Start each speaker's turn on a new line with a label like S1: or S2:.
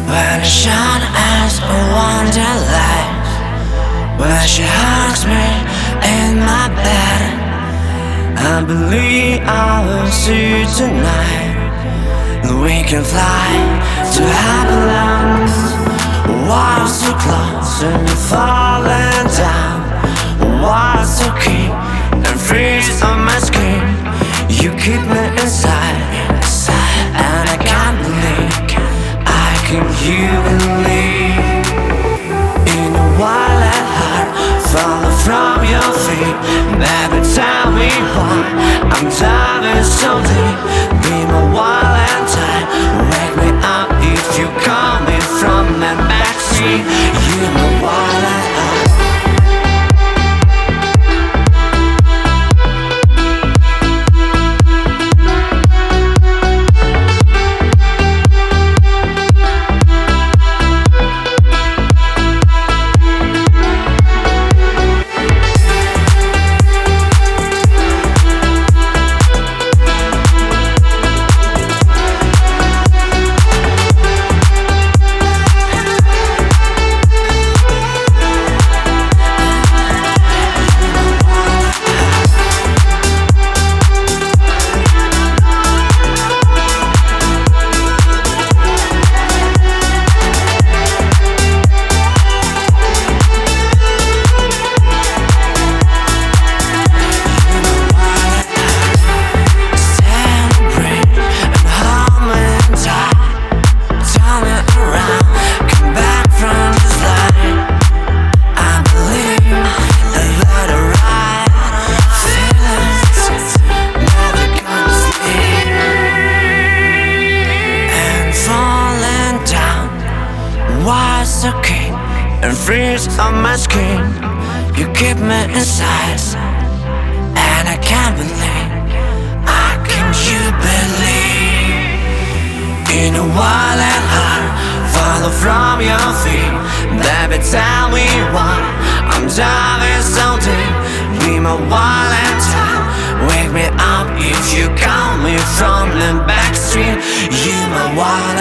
S1: When she shone as a wonderlight, when she hugs me in my bed, I believe I will see you tonight. We can fly to happy lands. Why so close and you're falling down? Why so keen and freeze on my skin? You keep me inside, and I can't believe I can you believe in a wild heart falling from your feet. Baby, tell me why I'm diving so deep. Be my wild and tight. Wake me up if you call me from that backstreet. You're my wild heart. Was okay and freeze on my skin. You keep me inside, and I can't believe. How can you believe in a wild and heart follow from your feet? Baby, tell me why I'm diving so deep. Be my wild and time. Wake me up if you call me from the backstreet. You my wild